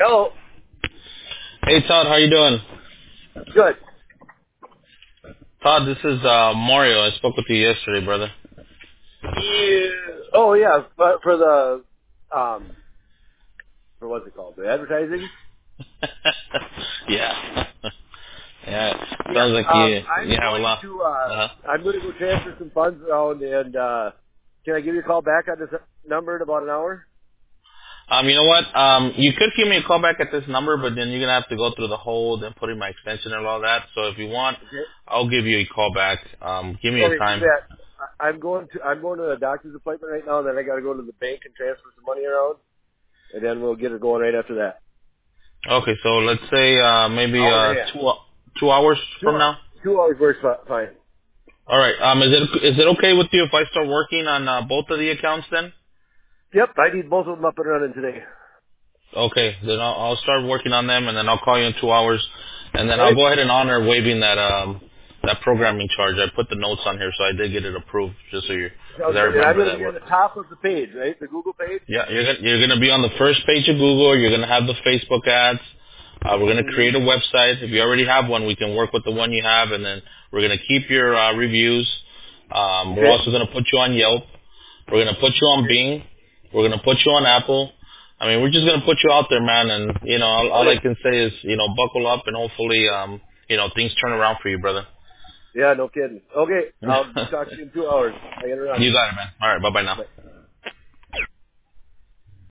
Hello. Hey Todd, how you doing? Good. Todd, this is Mario. I spoke with you yesterday, brother. Yeah. Oh yeah, but for the for what's it called? The advertising. yeah, yeah. Yeah. Sounds like you I'm have a going lot. to Uh-huh. I'm going to go transfer some funds around, and can I give you a call back on this number in about an hour? You know what? You could give me a call back at this number, but then you're gonna have to go through the hold and put in my extension and all that. So if you want, Okay. I'll give you a call back. Give me a Okay. Do time. that. I'm going to a doctor's appointment right now, and then I got to go to the bank and transfer some money around, and then we'll get it going right after that. Okay, so let's say maybe Hour and a half. 2 hours Two from hours. now. 2 hours works fine. All right. Is it okay with you if I start working on both of the accounts then? Yep. I need both of them up and running today. Okay, then I'll start working on them, and then I'll call you in 2 hours, and then All I'll right. go ahead and honor waiving that programming charge. I put the notes on here, so I did get it approved, just so because Sounds I good. And I'm remember going to that be on word. the top of the page, right? The Google page? Yeah, you're gonna be on the first page of Google. You're gonna have the Facebook ads. We're gonna Mm-hmm. create a website. If you already have one, we can work with the one you have, and then we're gonna keep your reviews. We're Okay. also gonna put you on Yelp. We're gonna put you on Okay. Bing. We're gonna put you on Apple. I mean, we're just gonna put you out there, man. And all I Okay. can say is, buckle up, and hopefully, things turn around for you, brother. Yeah, no kidding. Okay. you I'll talk to you in 2 hours. I got to run. got it, man. All right, bye bye now. Bye.